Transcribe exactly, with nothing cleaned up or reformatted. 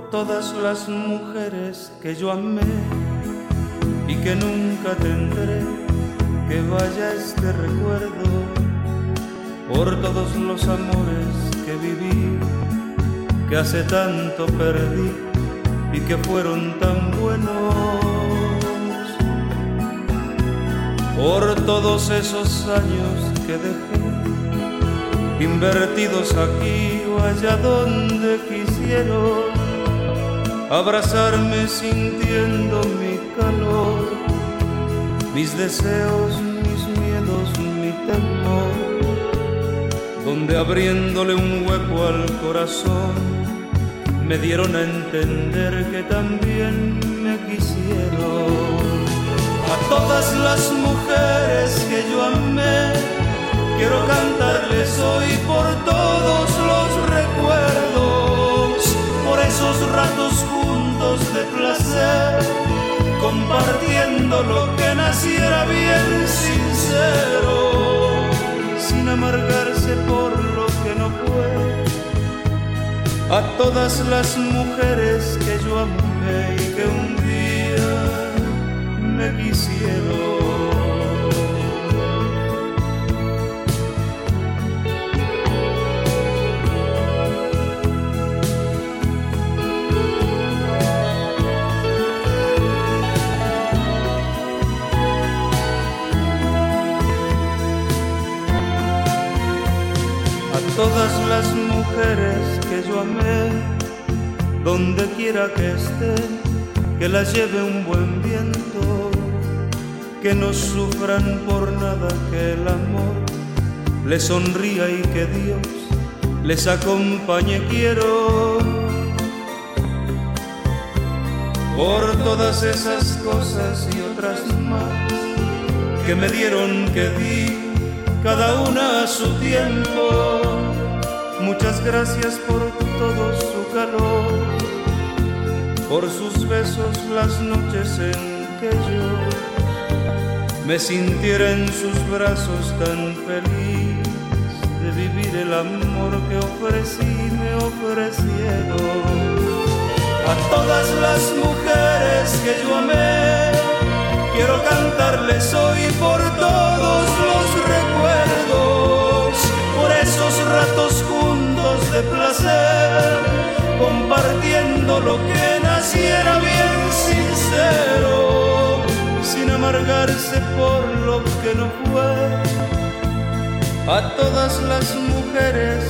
todas las mujeres que yo amé y que nunca tendré, que vaya este recuerdo, por todos los amores que viví, que hace tanto perdí y que fueron tan buenos, por todos esos años que dejé invertidos aquí o allá donde quisieron abrazarme sintiendo mi calor, mis deseos, mis miedos, mi temor, donde abriéndole un hueco al corazón me dieron a entender que también me quisieron. A todas las mujeres que yo amé quiero cantarles hoy por todos los recuerdos, por esos ratos juntos de placer, compartiendo lo que naciera bien sincero, sin amargarse por lo que no fue. A todas las mujeres que yo amé y que un día me quisieron. Todas las mujeres que yo amé, donde quiera que estén, que las lleve un buen viento, que no sufran por nada, que el amor les sonría y que Dios les acompañe. Quiero por todas esas cosas y otras más que me dieron, que di, cada una a su tiempo. Muchas gracias por todo su calor, por sus besos las noches en que yo me sintiera en sus brazos tan feliz de vivir el amor que ofrecí, me ofrecieron. A todas las mujeres que yo amé quiero cantarles hoy por todos los recuerdos, por esos ratos juntos de placer, compartiendo lo que naciera bien sincero, sin amargarse por lo que no fue. A todas las mujeres